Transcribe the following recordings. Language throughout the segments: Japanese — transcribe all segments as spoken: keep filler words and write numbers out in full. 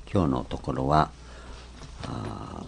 今日のところはあ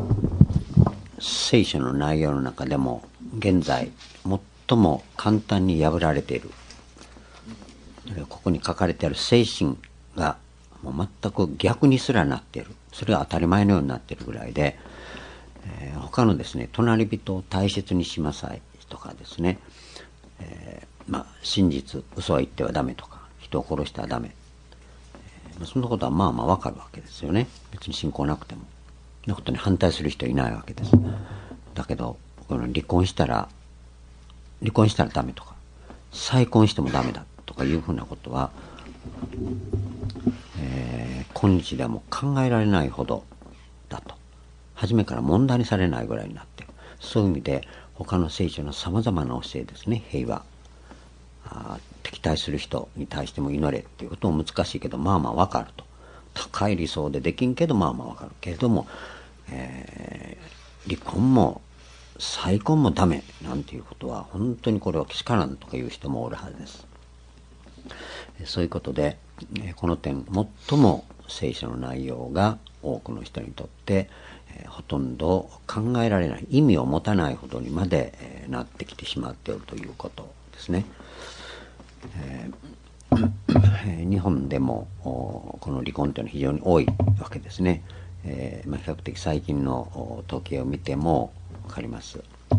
聖書の内容の中でも現在最も簡単に破られている、ここに書かれている精神がもう全く逆にすらなっている、それが当たり前のようになっているぐらいで、えー、他のですね、隣人を大切にしなさいとかですね、えーまあ、真実、嘘は言ってはダメとか、人を殺してはダメ、えー、そんなことはまあまあわかるわけですよね。別に信仰なくてもそんなことに反対する人いないわけです。だけどこの離婚したら離婚したらダメとか、再婚してもダメだとかいうふうなことは、えー、今日ではもう考えられないほどだと、初めから問題にされないぐらいになっている。そういう意味で他の聖書のさまざまな教えですね、平和、あ敵対する人に対しても祈れっていうことも難しいけど、まあまあわかると。高い理想でできんけどまあまあわかるけれども、えー、離婚も再婚もダメなんていうことは本当にこれはけしからんとかいう人もおるはずです。そういうことでこの点最も聖書の内容が多くの人にとってえー、ほとんど考えられない、意味を持たないほどにまで、えー、なってきてしまっているということですね。えー、日本でもこの離婚というのは非常に多いわけですね。えーまあ、比較的最近の統計を見ても分かります。え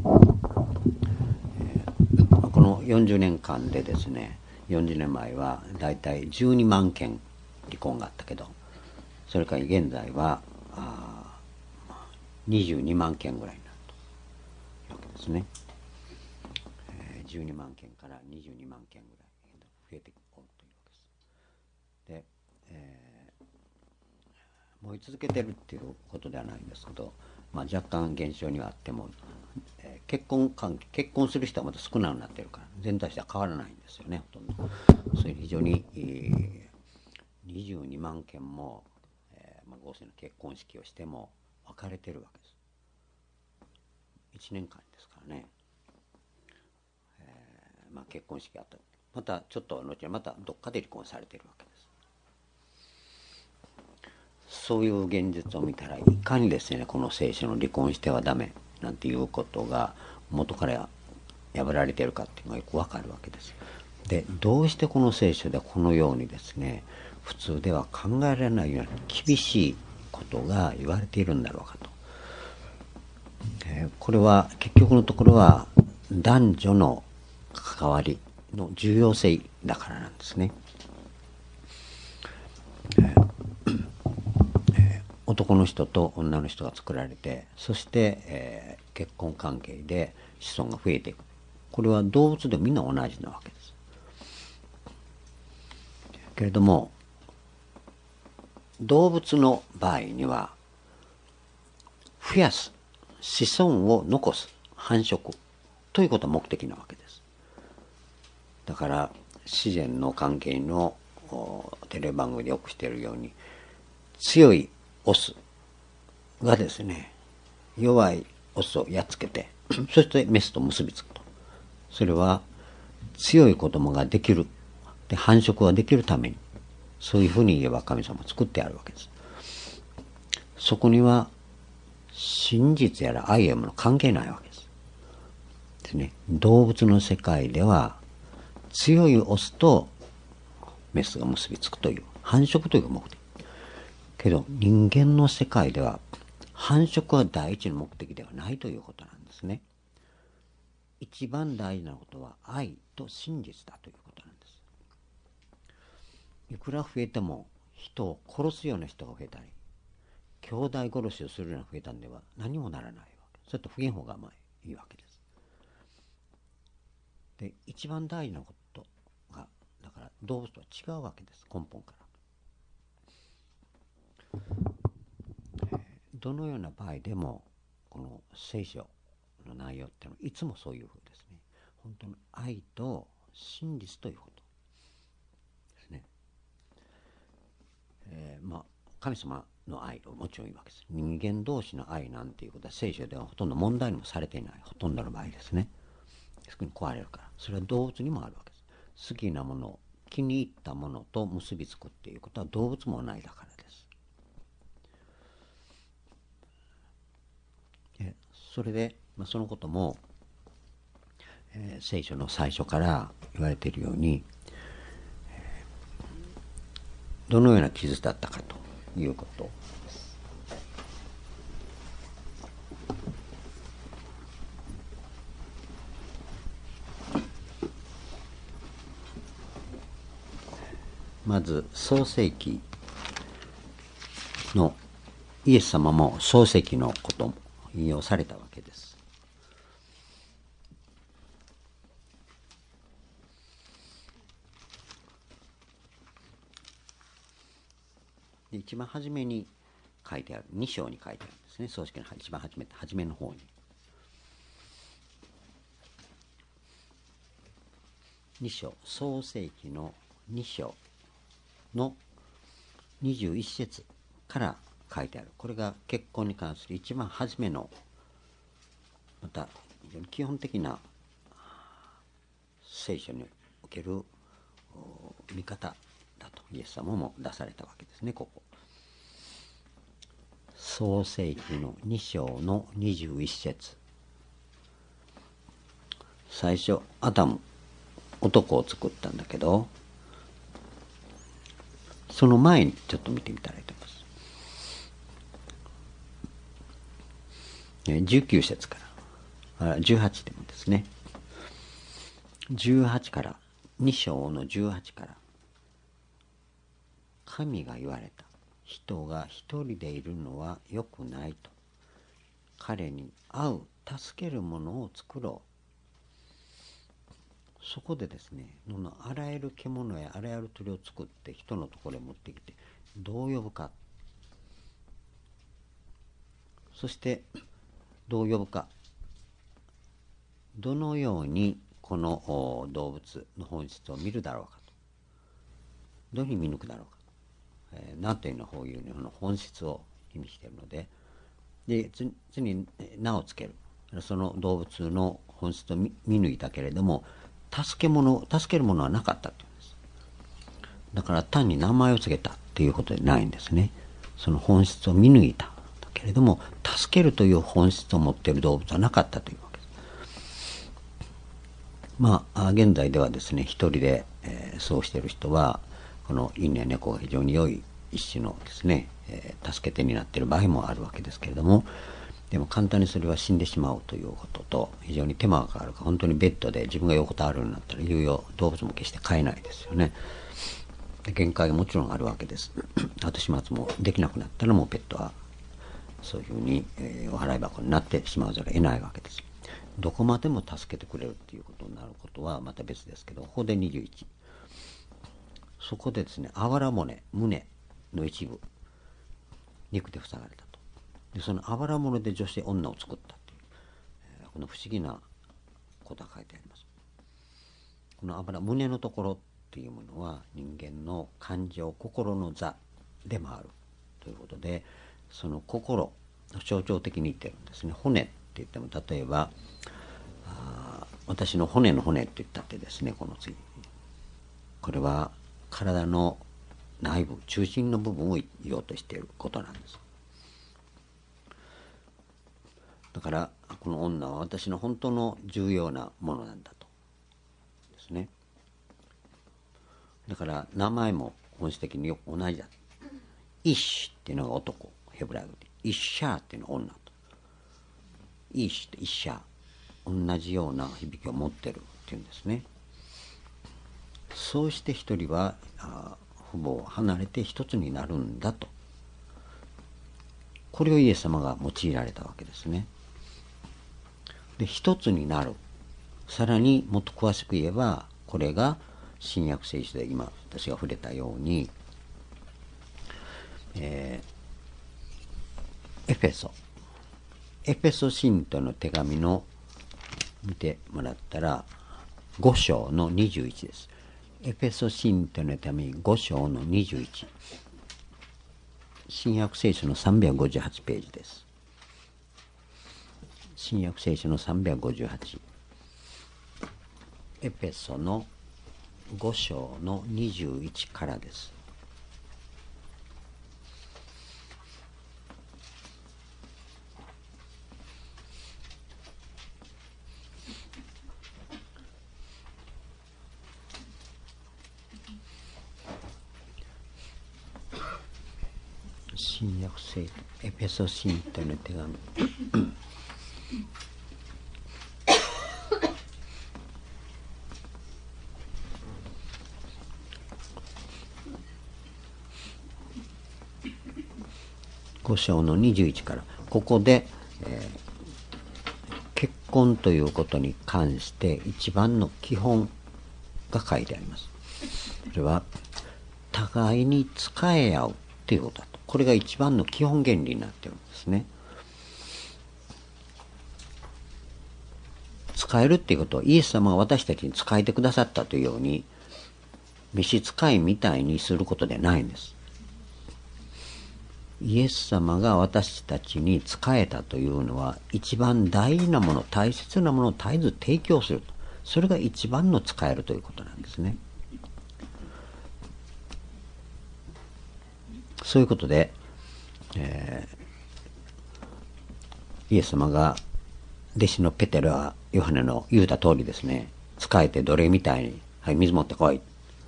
ー、このよんじゅうねんかんでですね、よんじゅうねんまえはだいたいじゅうにまんけん離婚があったけど、それから現在はあにじゅうにまんけんぐらいになるというわけですね。えー、じゅうにまんけんからにじゅうにまんけんぐらい増えておるというわけです。で、えー、燃え続けてるっていうことではないんですけど、まあ、若干減少にはあっても、えー、結婚関係結婚する人はまた少なくなってるから全体としては変わらないんですよね、ほとんど。それ非常に、えー、にじゅうにまんけんも、えーまあ、合成の結婚式をしても別れてるわけです。いちねんかんですからね、えーまあ、結婚式あった、またちょっと後にまたどっかで離婚されているわけです。そういう現実を見たらいかにですね、この聖書の離婚してはダメなんていうことが元から破られているかっていうのがよくわかるわけです。で、どうしてこの聖書でこのようにですね、普通では考えられないような厳しいことが言われているんだろうかと。えー、これは結局のところは男女の関わりの重要性だからなんですね。えーえー、男の人と女の人が作られて、そして、えー、結婚関係で子孫が増えていく。これは動物でもみんな同じなわけです。けれども動物の場合には増やす、子孫を残す、繁殖ということが目的なわけです。だから自然の関係のテレビ番組でよくしているように、強いオスがですね弱いオスをやっつけて、そしてメスと結びつくと。それは強い子供ができる、で繁殖ができるために、そういうふうに言えば神様を作ってあるわけです。そこには真実やら愛やもの関係ないわけです。ですね。動物の世界では強いオスとメスが結びつくという繁殖という目的。けど人間の世界では繁殖は第一の目的ではないということなんですね。一番大事なことは愛と真実だということなんです。いくら増えても人を殺すような人が増えたり、兄弟殺しをするような増えたんでは何もならないわけ。それと増えん方がまあいいわけです。で、一番大事なことが、だから動物とは違うわけです、根本から。どのような場合でもこの聖書の内容っていうのはいつもそういうふうですね。本当に愛と真実ということですね。えー、まあ神様の愛はもちろんいいわけです。人間同士の愛なんていうことは聖書ではほとんど問題にもされていない、ほとんどの場合ですね。すぐに壊れるから。それは動物にもあるわけです。好きなもの、気に入ったものと結びつくっていうことは動物も同じだからです。 それで、まあ、そのことも、えー、聖書の最初から言われているように、どのような傷だったかということです。まず創世記のイエス様も創世記のことも引用されたわけです。一番初めに書いてある、に章に書いてあるんですね。創世記の一番初め初めの方に。に章、創世記のに章のにじゅういっ節から書いてある。これが結婚に関する一番初めの、また非常に基本的な聖書における見方だとイエス様も出されたわけですね。ここ創世記のに章のにじゅういっ節、最初アダム、男を作ったんだけど、その前にちょっと見てみたらいいと思います。じゅうきゅう節からじゅうはちでもですね、じゅうはちからに章のじゅうはちから、神が言われた。人が一人でいるのは良くないと。彼に合う助けるものを作ろう。そこでですね、あらゆる獣やあらゆる鳥を作って人のところへ持ってきて、どう呼ぶか。そしてどう呼ぶか。どのようにこの動物の本質を見るだろうかと。どういうふうに見抜くだろうか。えー、名というのはこういうの本質を意味しているので、で次に名をつける。その動物の本質を 見, 見抜いたけれども、助け物助けるものはなかったというんです。だから単に名前をつけたということでないんですね。その本質を見抜いただけれども、助けるという本質を持っている動物はなかったというわけです。まあ現在ではですね、一人で、えー、そうしている人はこの犬や猫が非常に良い一種のですね、えー、助け手になっている場合もあるわけですけれども、でも簡単にそれは死んでしまうということと非常に手間がかかるから、本当にベッドで自分が横たわるようになったら、いよいよ動物も決して飼えないですよね。で限界がもちろんあるわけです。後始末もできなくなったら、もうペットはそういうふうに、えー、お払い箱になってしまうざるを得ないわけです。どこまでも助けてくれるということになることはまた別ですけど、ここでにじゅういち、そこでですね、あばら骨、胸の一部、肉で塞がれたと。でそのあばら骨で女性女を作ったという、えー、この不思議なことが書いてあります。このあばら胸のところっていうものは人間の感情、心の座でもあるということで、その心の象徴的に言ってるんですね。骨って言っても、例えばあ私の骨の骨って言ったってですね、この次、これは体の内部、中心の部分を言おうとしていることなんです。だからこの女は私の本当の重要なものなんだとですね。だから名前も本質的によく同じだ。イッシュっていうのが男、ヘブライ語で。イッシャーっていうのが女と。イッシュとイッシャー、同じような響きを持ってるっていうんですね。そうして一人は父母を離れて一つになるんだと。これをイエス様が用いられたわけですね。で一つになる。さらにもっと詳しく言えば、これが新約聖書で今私が触れたように、えー、エフェソエフェソ信徒の手紙の見てもらったらご章のにじゅういちです。エフェソ信徒の手紙ご章のにじゅういち、新約聖書のさんびゃくごじゅうはちページです。新約聖書のさんびゃくごじゅうはち、エペソのご章のにじゅういちからです。 新約聖書エペソ信徒の手紙ご章のにじゅういちから、ここで、えー、結婚ということに関して一番の基本が書いてあります。それは互いに仕え合うということだと。これが一番の基本原理になっているんですね。仕えるっていうことはイエス様が私たちに仕えてくださったというように召使いみたいにすることではないんです。イエス様が私たちに仕えたというのは一番大事なもの、大切なものを絶えず提供すると。それが一番の仕えるということなんですね。そういうことで、えー、イエス様が弟子のペテロはヨハネの言うた通りですね、仕えて奴隷みたいに、はい、水持ってこい。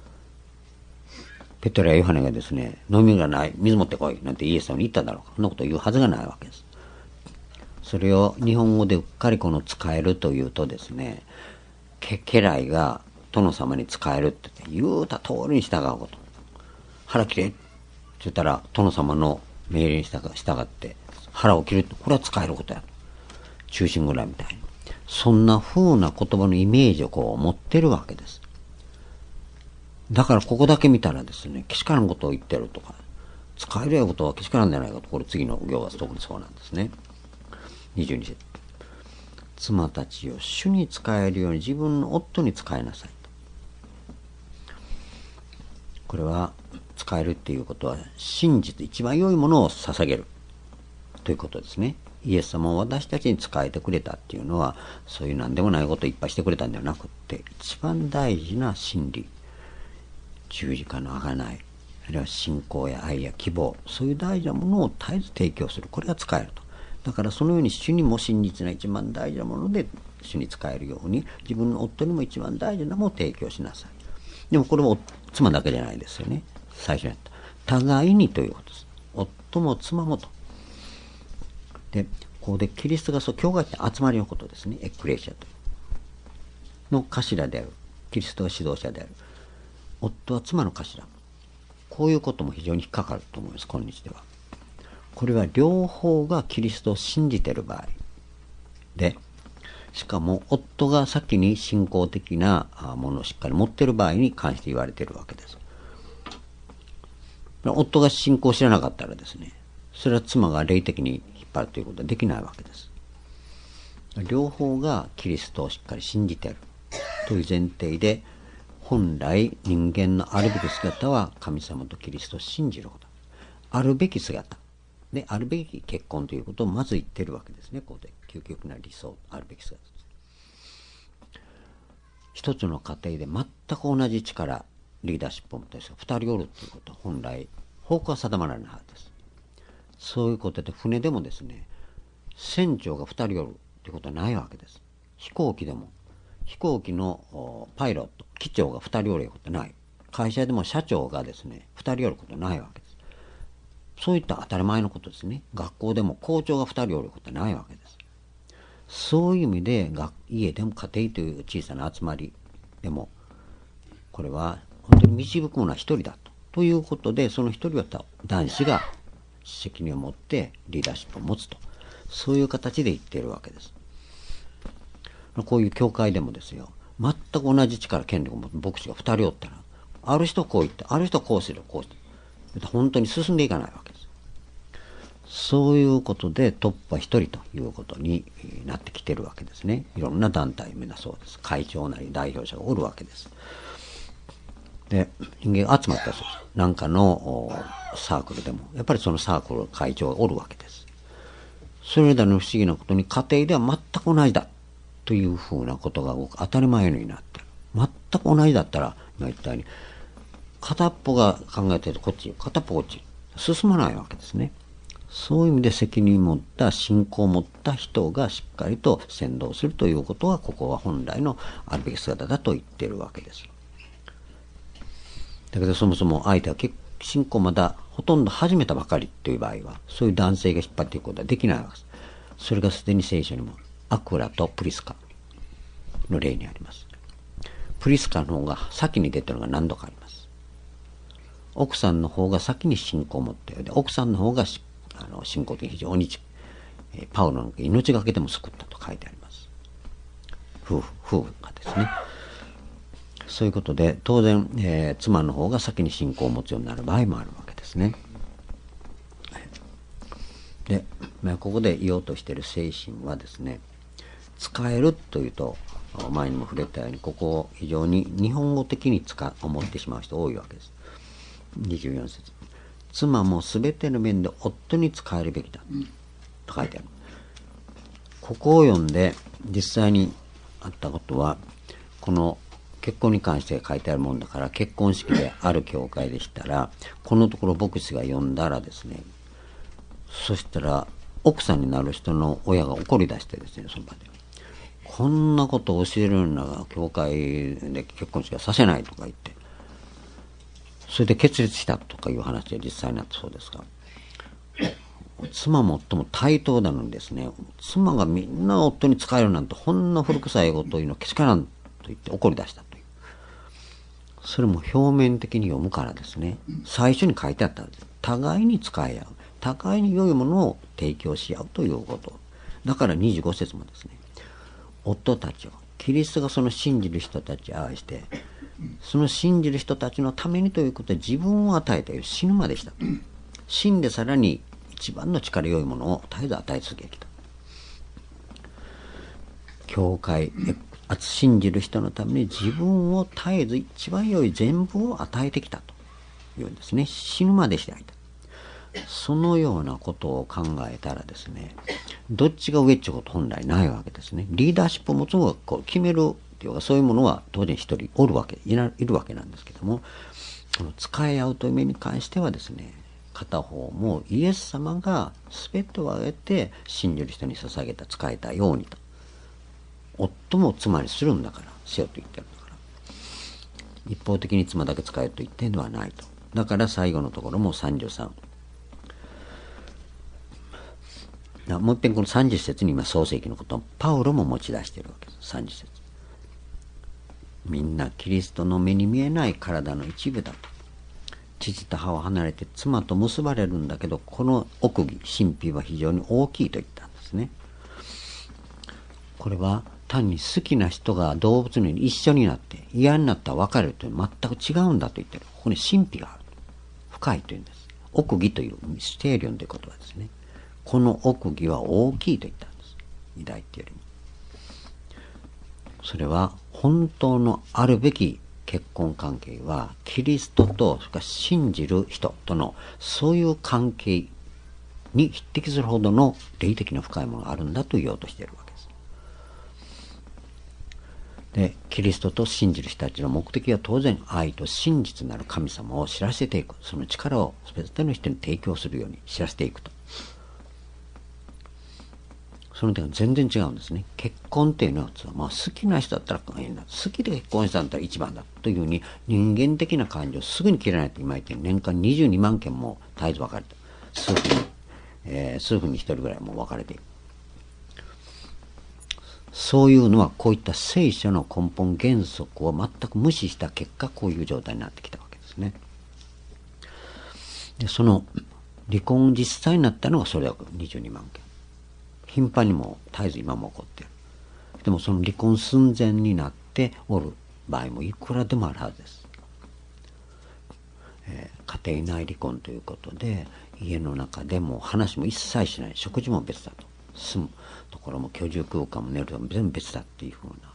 ペテロやヨハネがですね、飲みがない、水持ってこいなんてイエス様に言っただろうか。そんなことを言うはずがないわけです。それを日本語でうっかりこの仕えるというとですね、け家来が殿様に仕えるって言って言うた通りに従うこと。腹切れって言ったら殿様の命令に従って腹を切る。これは仕えることやと。忠臣蔵みたいに。そんな風な言葉のイメージをこう持ってるわけです。だからここだけ見たらですね、けしからんことを言ってるとか、使えるよことはけしからんじゃないかと、これ次の行は特にそうなんですね。にじゅうに節。妻たちを主に仕えるように自分の夫に仕えなさいと。これは仕えるっていうことは真実、一番良いものを捧げるということですね。イエス様を私たちに仕えてくれたっていうのは、そういう何でもないことをいっぱいしてくれたんではなくって、一番大事な真理、十字架の贖い、あるいは信仰や愛や希望、そういう大事なものを絶えず提供する。これが仕えると。だからそのように主にも真実な一番大事なもので主に仕えるように、自分の夫にも一番大事なものを提供しなさい。でもこれも妻だけじゃないですよね。最初にやった。互いにということです。夫も妻もと。で、ここでキリストがそう、教会って集まりのことですね。エクレシアという。の頭である。キリストが指導者である。夫は妻の頭。こういうことも非常に引っかかると思います、今日では。これは両方がキリストを信じている場合で、しかも夫が先に信仰的なものをしっかり持っている場合に関して言われているわけです。夫が信仰を知らなかったらですね、それは妻が霊的に引っ張るということはできないわけです。両方がキリストをしっかり信じているという前提で、本来人間のあるべき姿は神様とキリストを信じること。あるべき姿で、あるべき結婚ということをまず言っているわけですね。ここで究極な理想、あるべき姿です。一つの家庭で全く同じ力、リーダーシップを持った人が二人おるということは本来方向は定まらないはずです。そういうことで船でもですね、船長が二人おるということはないわけです。飛行機でも飛行機のパイロット、機長が二人おることはない。会社でも社長がですね、二人おることはないわけです。そういった当たり前のことですね。学校でも校長が二人おることはないわけです。そういう意味で家でも家庭という小さな集まりでも、これは本当に導くものは一人だと。ということで、その一人は男子が責任を持ってリーダーシップを持つと。そういう形で言っているわけです。こういう教会でもですよ、全く同じ力、権力を持つ牧師が二人おったら、ある人こう言って、ある人こうする、こうして、本当に進んでいかないわけです。そういうことでトップは一人ということになってきているわけですね。いろんな団体みんなそうです。会長なり代表者がおるわけです。で、人間が集まったらそうです。なんかのサークルでも、やっぱりそのサークルの会長がおるわけです。それらの不思議なことに家庭では全く同じだというふうなことが当たり前になってる。全く同じだったら、今言ったように、片っぽが考えてるとこっち、片っぽこっち、進まないわけですね。そういう意味で責任を持った、信仰を持った人がしっかりと先導するということは、ここは本来のあるべき姿だと言っているわけです。だけどそもそも相手は信仰まだほとんど始めたばかりという場合は、そういう男性が引っ張っていくことはできないわけです。それがすでに聖書にもアクラとプリスカの例にあります。プリスカの方が先に出てるのが何度かあります。奥さんの方が先に信仰を持ったようで、奥さんの方があの信仰的に非常にパウロの命がけでも救ったと書いてあります。夫婦、夫婦がですね。そういうことで、当然、えー、妻の方が先に信仰を持つようになる場合もあるわけですね。で、まあ、ここで言おうとしている精神はですね、使えるというと、前にも触れたように、ここを非常に日本語的に使思ってしまう人多いわけです。にじゅうよん節。妻もすべての面で夫に使えるべきだと書いてある。ここを読んで実際にあったことは、この結婚に関して書いてあるもんだから、結婚式である教会でしたら、このところ牧師が読んだらですね、そしたら奥さんになる人の親が怒り出してですね、その場でこんなことを教えるような教会で結婚式はさせないとか言って、それで決裂したとかいう話で実際になったそうですが、妻も夫も対等なのにですね、妻がみんな夫に仕えるなんて、こんな古臭いこというのけしからんと言って怒り出したという。それも表面的に読むからですね、最初に書いてあったんです。互いに使い合う、互いに良いものを提供し合うということ。だからにじゅうご節もですね、夫たちをキリストがその信じる人たちを愛して、その信じる人たちのためにということで自分を与えて死ぬまでした。死んでさらに一番の力良いものを絶えず与え続けてきた。教会、信じる人のために自分を絶えず一番良い全部を与えてきたというんですね。死ぬまでしてあげた。そのようなことを考えたらですね、どっちが上っていうこと本来ないわけですね。リーダーシップを持つのがこう決めるっていうか、そういうものは当然一人おるわけいるわけなんですけども、この使い合うという面に関してはですね、片方もイエス様が全てを挙げて信じる人に捧げた使えたようにと、夫も妻にするんだからせよと言ってるんだから、一方的に妻だけ使えると言ってるのはないと。だから最後のところもさんじゅうさん、もう一遍このさんじゅう節に今創世記のことをパウロも持ち出しているわけです。さんじゅう節、みんなキリストの目に見えない体の一部だと。父と母を離れて妻と結ばれるんだけど、この奥義神秘は非常に大きいと言ったんですね。これは単に好きな人が動物のように一緒になって嫌になったら別れるというのは全く違うんだと言ってる。ここに神秘がある、深いというんです。奥義というミステリオンという言葉ですね。この奥義は大きいと言ったんです。偉大っていうよりも、それは本当のあるべき結婚関係はキリストとそれから信じる人とのそういう関係に匹敵するほどの霊的な深いものがあるんだと言おうとしているわけです。で、キリストと信じる人たちの目的は当然愛と真実なる神様を知らせていく、その力を全ての人に提供するように知らせていくと。その点は全然違うんですね。結婚っていうのは、まあ、好きな人だったら好きで結婚したんだったら一番だというふうに、人間的な感情をすぐに切らないと今言って年間にじゅうにまんけんも絶えず別れて、数分に、えー、数分に一人ぐらいもう別れていく。そういうのはこういった聖書の根本原則を全く無視した結果、こういう状態になってきたわけですね。で、その離婚実際になったのがそれだけにじゅうにまんけん。頻繁にも絶えず今も起こっている。でもその離婚寸前になっておる場合もいくらでもあるはずです。えー、家庭内離婚ということで、家の中でも話も一切しない、食事も別だと、住むところも居住空間も寝るところも全部別だっていうふうな、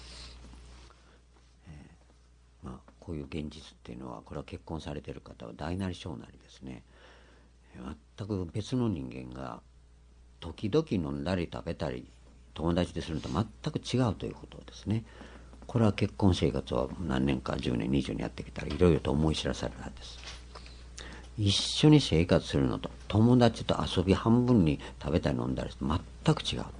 えーまあ、こういう現実っていうのは、これは結婚されている方は大なり小なりですね、全く別の人間が時々飲んだり食べたり友達でするのと全く違うということですね。これは結婚生活を何年かじゅうねんにじゅうねんやってきたらいろいろと思い知らされるはずです。一緒に生活するのと友達と遊び半分に食べたり飲んだりして全く違うと、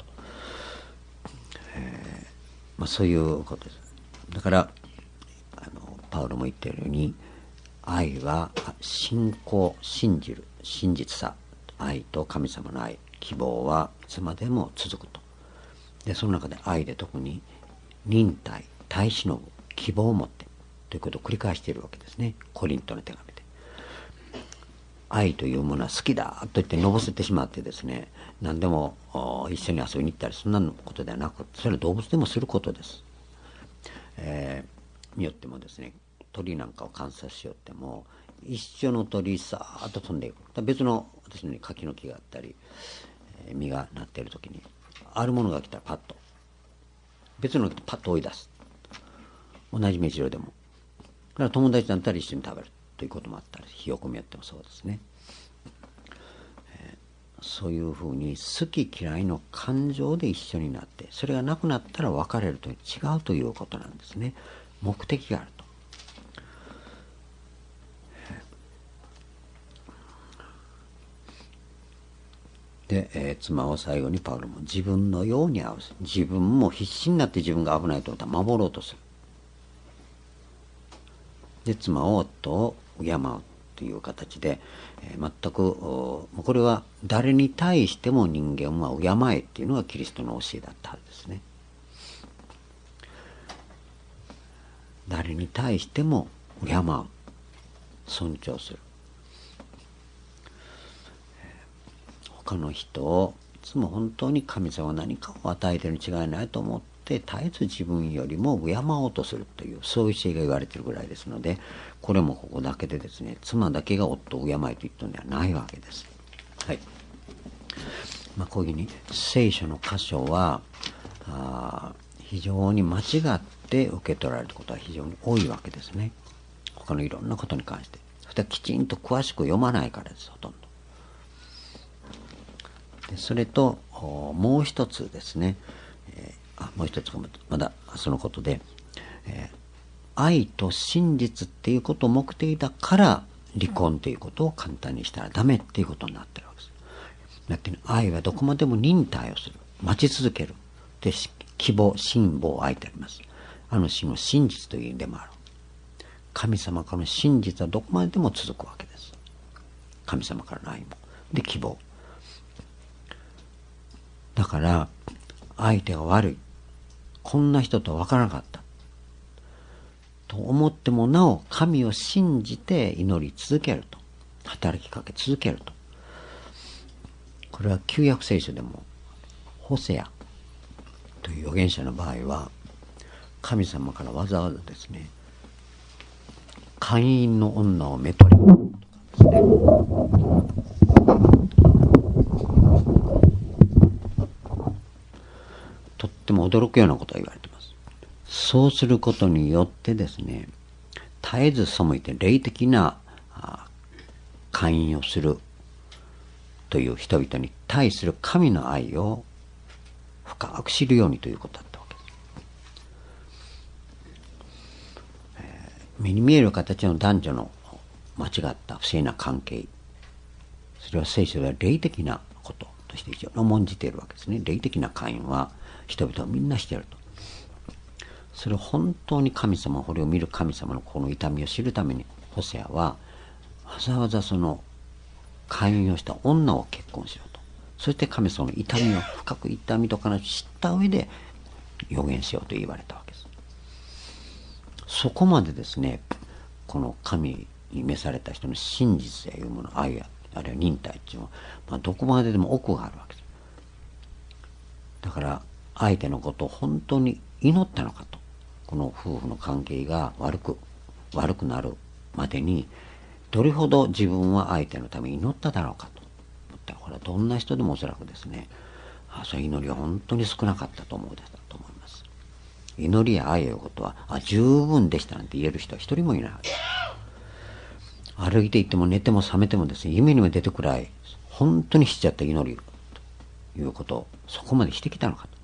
えーまあ、そういうことです。だからあのパウロも言っているように、 愛は信仰、信じる、真実さ、愛と神様の愛、希望はいつまでも続くと。でその中で愛で特に忍耐、耐え忍ぶ、希望を持ってということを繰り返しているわけですね。コリントの手紙で。愛というものは好きだと言ってのぼせてしまってですね、何でも一緒に遊びに行ったりそんなことではなく、それは動物でもすることです。えー、によってもですね、鳥なんかを観察しよっても一緒の鳥さーっと飛んでいく。別の私のように柿の木があったり、えー、実がなっている時にあるものが来たらパッと別のが来てパッと追い出す。同じ飯色でも。だから友達だったら一緒に食べるということもあったり、ひよこみやってもそうですね。えー、そういうふうに好き嫌いの感情で一緒になって、それがなくなったら別れると違うということなんですね。目的があると。で、えー、妻を最後にパウロも自分のように合わせ、自分も必死になって自分が危ないと思ったら守ろうとする。で妻を夫を敬うという形で、えー、全くこれは誰に対しても人間は敬えっていうのがキリストの教えだったはずですね。誰に対しても敬う、尊重する。他の人をいつも本当に神様は何かを与えているに違いないと思って絶えず自分よりも敬おうとするという、そういう教えが言われているぐらいですので、これもここだけでですね、妻だけが夫を敬えと言ったのではないわけです。はい。まあ、こういうふうに聖書の箇所はあ非常に間違って受け取られることは非常に多いわけですね。他のいろんなことに関して。それはきちんと詳しく読まないからです、ほとんど。でそれともう一つですね、えー、あもう一つがまだそのことで、えー、愛と真実っていうことを目的だから離婚ということを簡単にしたらダメっていうことになってるわけです。だって愛はどこまでも忍耐をする、待ち続けるで、希望、信望、愛とあります。あの信は真実という意味でもある。神様からの真実はどこまででも続くわけです。神様からの愛もで、希望だから、相手が悪い、こんな人とは分からなかったと思ってもなお神を信じて祈り続けると、働きかけ続けると。これは旧約聖書でもホセアという預言者の場合は、神様からわざわざですね、会員の女をめとれとかですね、とっても驚くようなことが言われています。そうすることによってですね、絶えず背いて霊的な会員をするという人々に対する神の愛を深く知るようにということだったわけです。えー、目に見える形の男女の間違った不正な関係、それは聖書では霊的なこととして非常に重んじているわけですね。霊的な会員は人々はみんなしていると。それを本当に神様、これを見る神様のこの痛みを知るために、ホセアはわざわざその会員をした女を結婚しようと。そして神様の痛みを深く痛みとかを知った上で予言しようと言われたわけです。そこまでですね、この神に召された人の真実やいうもの、愛やあるいは忍耐っていうのは、まあ、どこまででも奥があるわけです。だから相手のことを本当に祈ったのかと、この夫婦の関係が悪く悪くなるまでにどれほど自分は相手のために祈っただろうかと思ったら、これはどんな人でもおそらくですね、あそういう祈りは本当に少なかったと思うだと思います。祈りや愛ということはあ十分でしたなんて言える人は一人もいないわけです。歩いていっても寝ても覚めてもですね、夢にも出てくらい本当にしちゃった祈りということをそこまでしてきたのかと。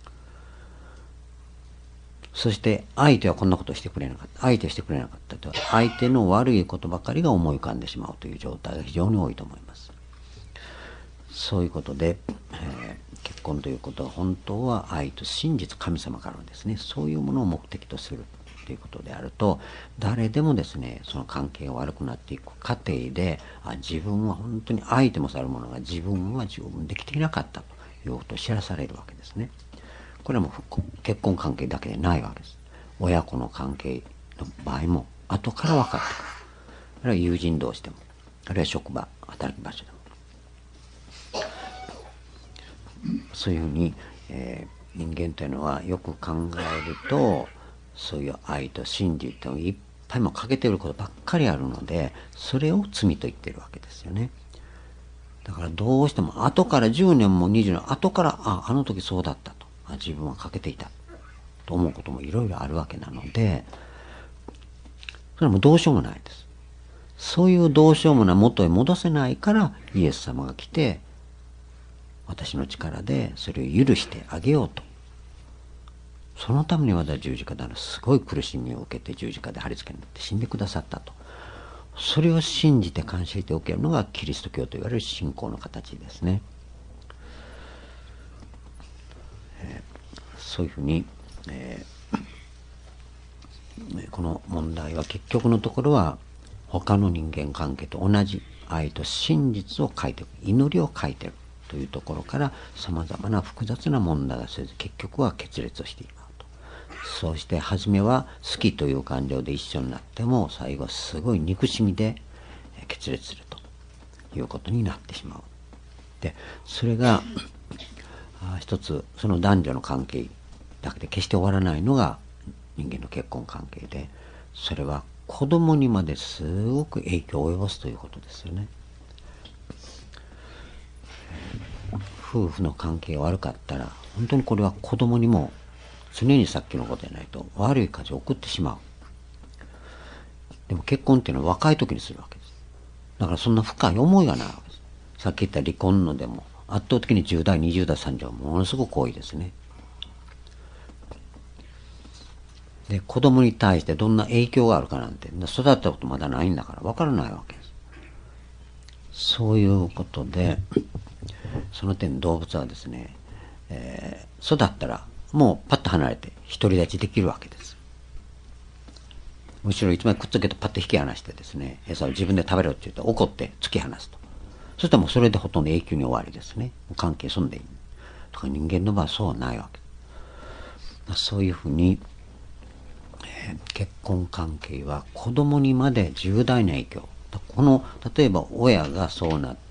そして相手はこんなことをしてくれなかった、相手はしてくれなかったと、相手の悪いことばかりが思い浮かんでしまうという状態が非常に多いと思います。そういうことで、えー、結婚ということは本当は愛と真実、神様からのですね、そういうものを目的とするということであると、誰でもですね、その関係が悪くなっていく過程で、あ、自分は本当に相手もさるものが自分は十分できていなかったということを知らされるわけですね。これはもう結婚関係だけでないわけです。親子の関係の場合も後から分かってくる。あるいは友人同士でも、あるいは職場、働き場所でも、そういうふうに、えー人間というのはよく考えると、そういう愛と真理といっぱいも欠けていることばっかりあるので、それを罪と言っているわけですよね。だからどうしても後からじゅうねんもにじゅうねん後から、あ、あの時そうだったと、あ、自分は欠けていたと思うこともいろいろあるわけなので、それはもうどうしようもないです。そういうどうしようもない元へ戻せないからイエス様が来て、私の力でそれを許してあげようと。そのために私は十字架であるすごい苦しみを受けて十字架で貼り付けになって死んでくださったと。それを信じて感謝しておけるのがキリスト教といわれる信仰の形ですね。えー、そういうふうに、えー、この問題は結局のところは他の人間関係と同じ愛と真実を書いている、祈りを書いているというところからさまざまな複雑な問題がせず結局は決裂をしていると。そして初めは好きという感情で一緒になっても最後はすごい憎しみで決裂するということになってしまう。でそれが一つその男女の関係だけで決して終わらないのが人間の結婚関係で、それは子供にまですごく影響を及ぼすということですよね。夫婦の関係が悪かったら本当にこれは子供にも常にさっきのことでないと悪い風を送ってしまう。でも結婚っていうのは若い時にするわけです。だからそんな深い思いがないわけです。さっき言った離婚のでも圧倒的にじゅう代にじゅう代さんじゅう代はものすごく多いですね。で子供に対してどんな影響があるかなんて育ったことまだないんだから分からないわけです。そういうことでその点動物はですね、えー、育ったらもうパッと離れて独り立ちできるわけです。むしろ一枚くっつけてパッと引き離してですね、餌を自分で食べろって言うと怒って突き放すと。そしたらもうそれでほとんど永久に終わりですね。関係そんでいい。だから人間の場合はそうはないわけ。そういうふうに、えー、結婚関係は子供にまで重大な影響。この例えば親がそうなって、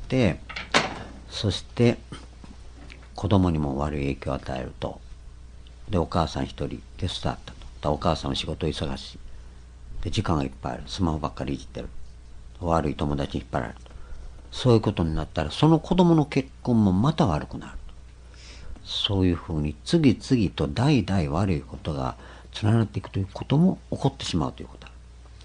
そして子供にも悪い影響を与えると。でお母さん一人で育ったと。お母さんは仕事忙しい。で時間がいっぱいある。スマホばっかりいじってる。悪い友達に引っ張られる。そういうことになったらその子供の結婚もまた悪くなる。そういうふうに次々と代々悪いことが連なっていくということも起こってしまうということだ。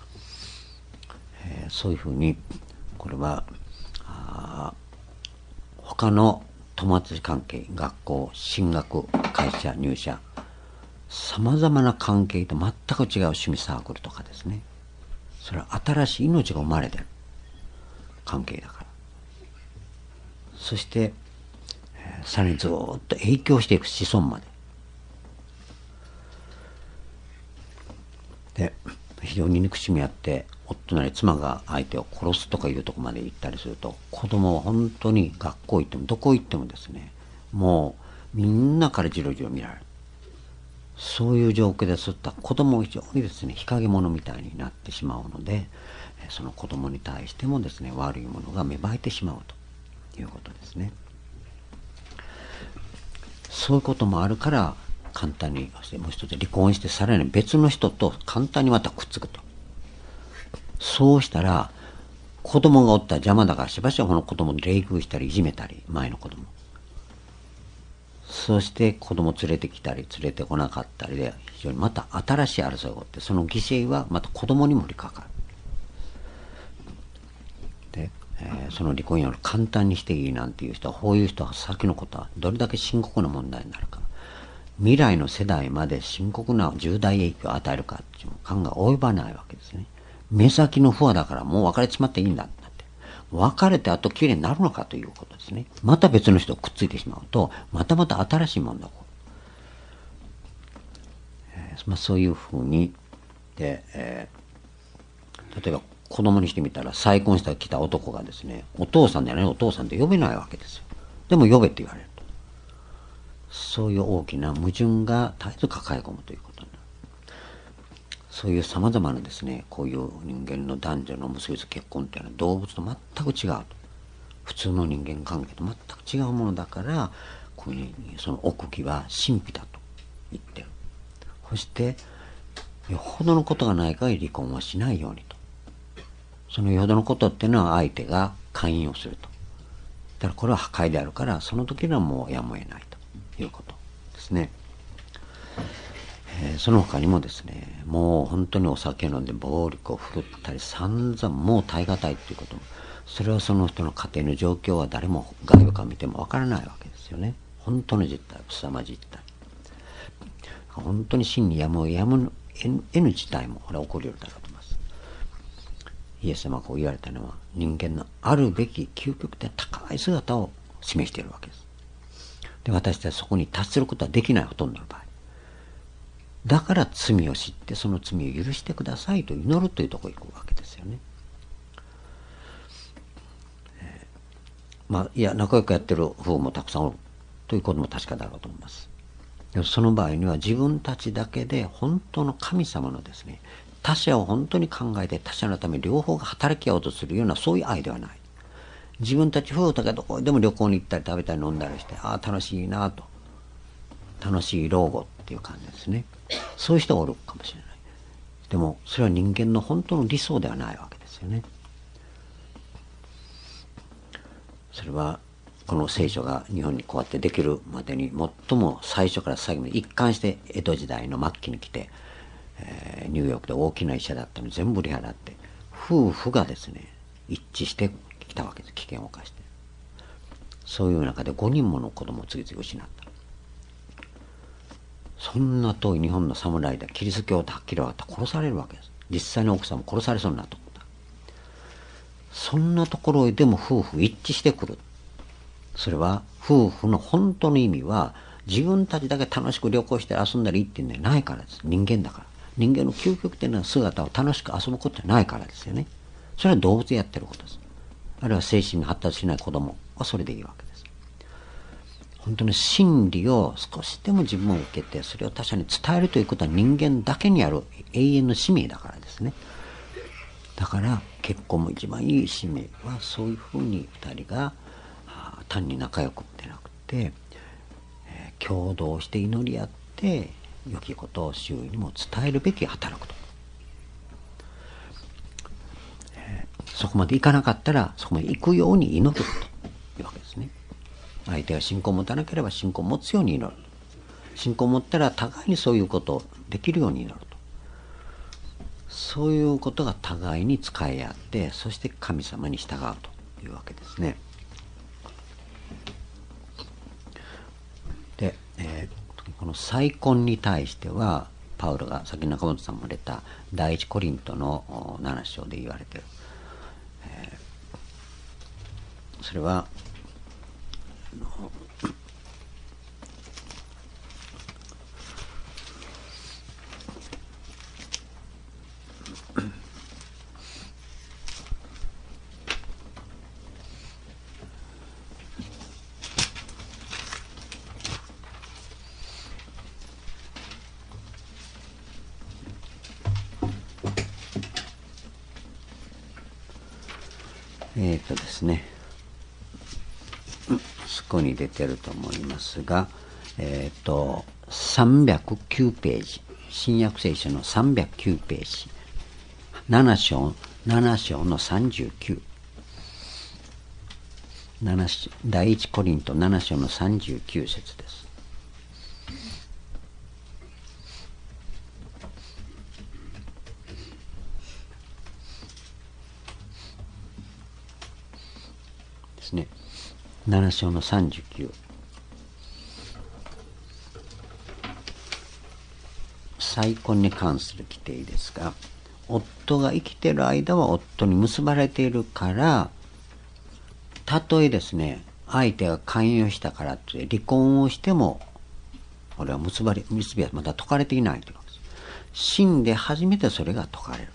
えー、そういうふうにこれはあ他の友達関係、学校、進学、会社、入社、さまざまな関係と全く違う趣味サークルとかですね。それは新しい命が生まれてる関係だから。そして、えー、さらにずっと影響していく子孫まで。で、非常に憎しみあって、夫なり妻が相手を殺すとかいうところまで行ったりすると、子供は本当に学校行ってもどこ行ってもですね、もうみんなからじろじろ見られる。そういう状況で育った子供も非常にですね、日陰者みたいになってしまうので、その子供に対してもですね、悪いものが芽生えてしまうということですね。そういうこともあるから簡単に、もう一つ離婚してさらに別の人と簡単にまたくっつくと。そうしたら子供がおったら邪魔だからしばしばこの子供を冷遇したりいじめたり、前の子供、そして子供連れてきたり連れてこなかったりで非常にまた新しい争いが起って、その犠牲はまた子供にも降りかかる。で、えー、その離婚を簡単にしていいなんていう人は、こういう人は先のことはどれだけ深刻な問題になるか、未来の世代まで深刻な重大影響を与えるかっていう考えが及ばないわけですね。目先の不和だからもう別れちまっていいんだって。別れてあときれいになるのかということですね。また別の人をくっついてしまうと、またまた新しい問題が起こる。えーまあ、そういうふうに、 で、えー、例えば子供にしてみたら再婚してきた男がですね、お父さんじゃないお父さんって呼べないわけですよ。でも呼べって言われると。そういう大きな矛盾が絶えず抱え込むということになる。そういう様々なですね、こういう人間の男女の結びつく結婚っていうのは動物と全く違うと。普通の人間関係と全く違うものだから、こういうその奥義は神秘だと言ってる。そしてよほどのことがない限り離婚はしないようにと。そのよほどのことっていうのは相手が勧誘をすると。だからこれは破壊であるから、その時にはもうやむを得ないということですね。えー、その他にもですね、もう本当にお酒飲んで暴力を振るったり散々もう耐え難いということも、それはその人の家庭の状況は誰も外部から見てもわからないわけですよね。本当の実態、凄まじい実態。本当に真にやむをやむ得ぬ事態もこれは起こり得るだろうと思います。イエス様がこう言われたのは、人間のあるべき究極的な高い姿を示しているわけです。で、私たちはそこに達することはできない、ほとんどの場合。だから罪を知ってその罪を許してくださいと祈るというところに行くわけですよね。えー、まあいや仲良くやってる夫婦もたくさんおるということも確かだろうと思います。でもその場合には自分たちだけで本当の神様のですね、他者を本当に考えて他者のため両方が働き合おうとするようなそういう愛ではない。自分たち夫婦だけどこでも旅行に行ったり食べたり飲んだりして、ああ楽しいなと、楽しい老後っていう感じですね。そういう人がおるかもしれない。でもそれは人間の本当の理想ではないわけですよね。それはこの聖書が日本にこうやってできるまでに最も最初から最後まで一貫して江戸時代の末期に来て、えー、ニューヨークで大きな医者だったのに全部リ払って夫婦がですね一致してきたわけです。危険を冒して、そういう中でごにんもの子供を次々失った。そんな遠い日本の侍でキリスト教とはっきり分かったら殺されるわけです。実際に奥さんも殺されそうになったと思った。そんなところへでも夫婦一致してくる。それは夫婦の本当の意味は自分たちだけ楽しく旅行して遊んだりいいっていうんじゃないからです。人間だから。人間の究極的な姿を楽しく遊ぶことじゃないからですよね。それは動物でやってることです。あるいは精神に発達しない子供はそれでいいわけです。本当に真理を少しでも自分を受けてそれを他者に伝えるということは人間だけにある永遠の使命だからですね。だから結婚も一番いい使命はそういうふうに二人が単に仲良くでなくて、えー、共同して祈り合って良きことを周囲にも伝えるべき働くと、えー、そこまでいかなかったらそこまで行くように祈るというわけですね。相手が信仰を持たなければ信仰を持つように祈る。信仰を持ったら互いにそういうことをできるように祈ると。そういうことが互いに仕え合って、そして神様に従うというわけですね。で、えー、この再婚に対してはパウロがさっき中本さんも出た第一コリントのなな章で言われている、えー、それはえっとですね、そこに出てると思いますが、えっとさんびゃくきゅうページ、新約聖書のさんびゃくきゅうページ、なな章なな章のさんじゅうきゅう、第一コリントなな章のさんじゅうきゅう節です。ですね。なな章のさんじゅうきゅう。再婚に関する規定ですが、夫が生きている間は夫に結ばれているから、たとえですね、相手が勧誘したからって離婚をしても、これは結ばれ、結びはまだ解かれていないということです。 死んで初めてそれが解かれる。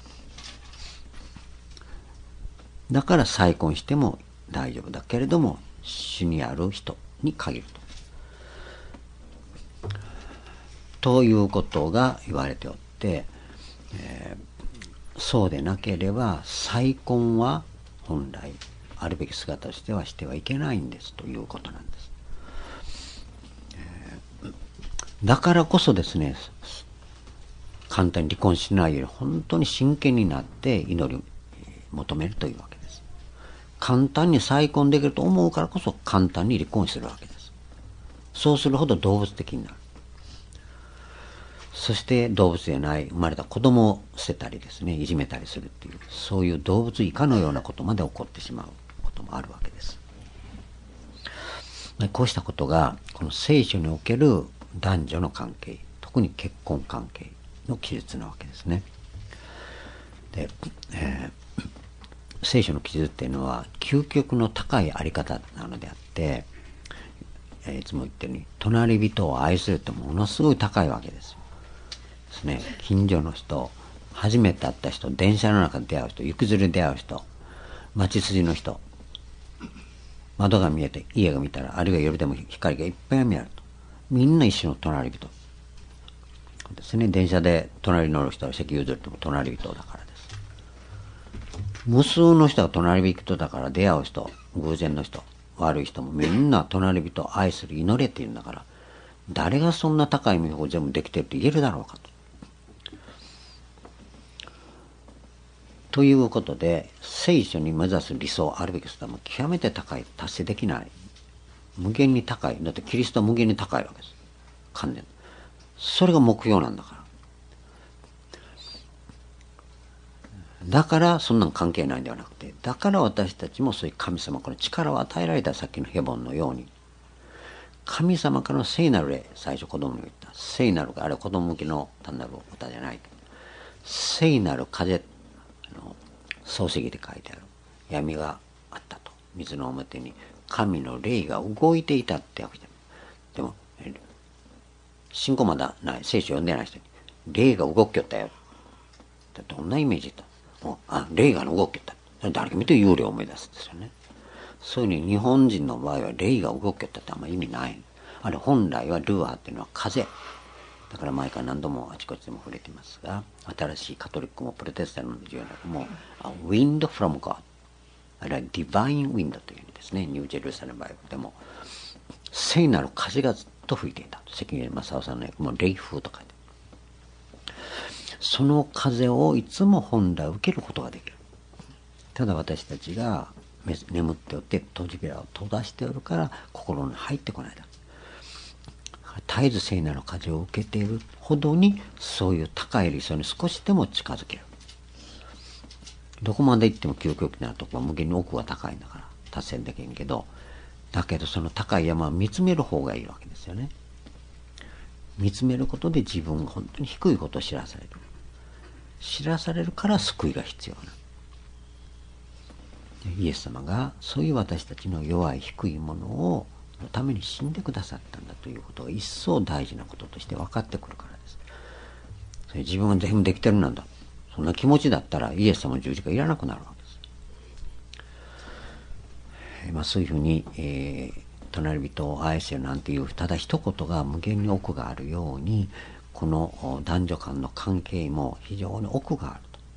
だから再婚しても大丈夫だけれども、主にある人に限ると。ということが言われておって、えー、そうでなければ再婚は本来あるべき姿としてはしてはいけないんですということなんです。えー、だからこそですね、簡単に離婚しないように本当に真剣になって祈りを求めるというわけです。簡単に再婚できると思うからこそ簡単に離婚するわけです。そうするほど動物的になる。そして動物でない生まれた子供を捨てたりですね、いじめたりするっていう、そういう動物以下のようなことまで起こってしまうこともあるわけです。こうしたことがこの聖書における男女の関係、特に結婚関係の記述なわけですね。で、えー、聖書の記述っていうのは究極の高いあり方なのであって、えー、いつも言ってるように隣人を愛するってものすごい高いわけですよ。ですね、近所の人、初めて会った人、電車の中で出会う人、行くずれ出会う人、街筋の人、窓が見えて家が見たら、あるいは夜でも光がいっぱい見えると、みんな一緒の隣人ですね。電車で隣に乗る人は席譲っても隣人だからです。無数の人が隣人だから、出会う人、偶然の人、悪い人もみんな隣人を愛する、祈れって言うんだから、誰がそんな高い意味を全部できてるって言えるだろうかと。ということで、聖書に目指す理想、あるべき姿は極めて高い、達成できない、無限に高い。だってキリストは無限に高いわけです。完全に。それが目標なんだから。だからそんなの関係ないんではなくて、だから私たちもそういう神様から力を与えられた、さっきのヘボンのように、神様からの聖なる霊、最初子供に言った聖なる、あれは子供向けの単なる歌じゃない。聖なる風、漱石で書いてある。闇があったと。水の表に神の霊が動いていたってわけじゃない。でも、信仰まだない、聖書読んでない人に、霊が動きよったよ。どんなイメージだった？あ、霊が動きよった。誰か見て幽霊を思い出すんですよね。そういうふうに日本人の場合は霊が動きよったってあんまり意味ない。あれ本来はルアーっていうのは風。だから前から何度もあちこちでも触れていますが、新しいカトリックもプロテスタントの授業なども、wind from God、あるいは divine wind という意味ですね。ニュージェルサレムバイブルでも、聖なる風がずっと吹いていた。関根正夫さんのもう霊風と書いて、その風をいつも本来受けることができる。ただ私たちが眠っておって扉を閉ざしておるから心に入ってこないだ。絶えず聖なる風を受けているほどに、そういう高い理想に少しでも近づける。どこまで行っても究極的なところは無限に奥が高いんだから達成できんけど、だけどその高い山は見つめる方がいいわけですよね。見つめることで自分が本当に低いことを知らされる。知らされるから救いが必要な。イエス様がそういう私たちの弱い低いものをのために死んでくださったんだということが一層大事なこととして分かってくるからです。それ自分が全部できてるなんだ、そんな気持ちだったらイエス様の十字架いらなくなるわけです。えー、まあ、そういうふうに、えー、隣人を愛せよなんていうただ一言が無限に奥があるように、この男女間の関係も非常に奥があると。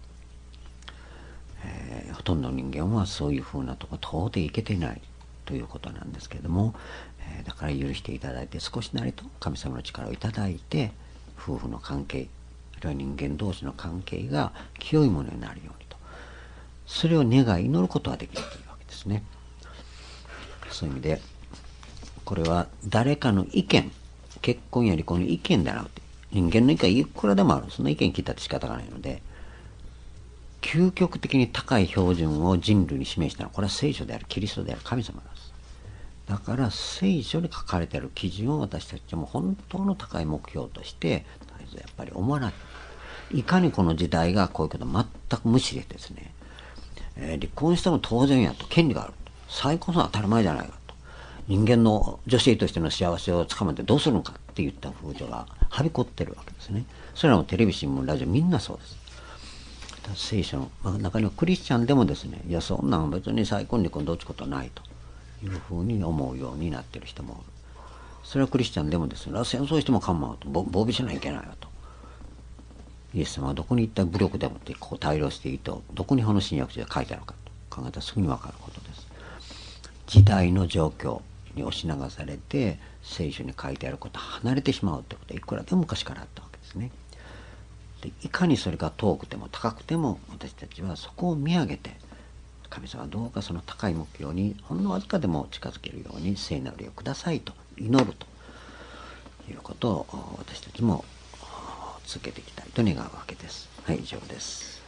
えー、ほとんどの人間はそういうふうなとこ到底いけていないということなんですけれども、えー、だから許していただいて、少しなりと神様の力をいただいて、夫婦の関係、あるいは人間同士の関係が清いものになるようにと、それを願い祈ることができるというわけですね。そういう意味でこれは誰かの意見、結婚や離婚の意見ではなくて、人間の意見いくらでもある。その意見聞いたって仕方がないので、究極的に高い標準を人類に示したのは、これは聖書である、キリストである神様です。だから聖書に書かれている基準を私たちも本当の高い目標として、やっぱり思わない。いかにこの時代がこういうことを全く無視でですね、えー、離婚しても当然やと、権利があると、再婚するのは当たり前じゃないかと、 人間の女性としての幸せをつかめてどうするのかって言った風潮がはびこってるわけですね。それらもテレビ、新聞、ラジオみんなそうです。聖書の、まあ、中にはクリスチャンでもですね、いやそんなん別に再婚離婚どっちことないというふうに思うようになってる人もおる。それはクリスチャンでもですね、戦争しても構わんと、防備しないといけないよと。イエス様はどこに一体武力でもってこう対応していいと、どこにこの新約書で書いてあるかと考えたらすぐに分かることです。時代の状況に押し流されて聖書に書いてあること離れてしまうということはいくらでも昔からあったわけですね。でいかにそれが遠くても高くても私たちはそこを見上げて、神様はどうかその高い目標にほんのわずかでも近づけるように聖なるをくださいと祈るということを私たちも続けていきたいと願うわけです。はい、以上です。